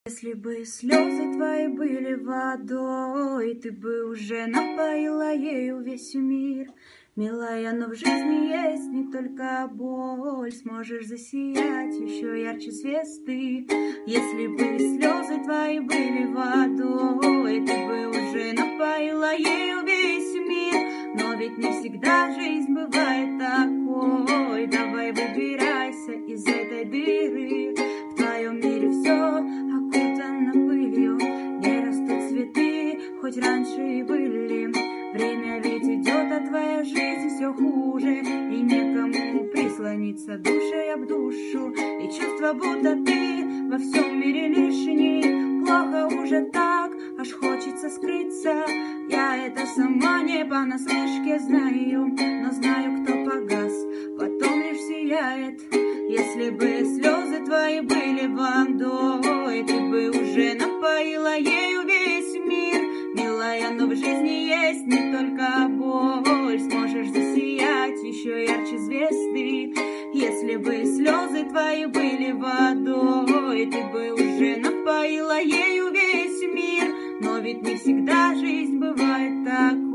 Если бы слезы твои были водой, ты бы уже напоила ею весь мир. Милая, но в жизни есть не только боль, сможешь засиять еще ярче звезды. Если бы слезы твои были водой, ты бы уже напоила ею весь мир. Но ведь не всегда жизнь бывает такой. Давай выбирайся из этой дыры. В твоем мире все окутано пылью, не растут цветы, хоть раньше и были. Время ведь идет, а твоя жизнь все хуже, и некому прислониться душой об душу. И чувство, будто ты во всем мире лишний. Плохо уже так, аж хочется скрыться. Я это сама не понаслышке знаю, но знаю, кто погас, потом лишь сияет. Если бы слезы твои были водой, ты бы уже напоила ею весь мир. Милая, но в жизни есть не только боль, сможешь засиять еще ярче звезды. Если бы слезы твои были водой, ты бы уже напоила ею весь мир. Но ведь не всегда жизнь бывает так.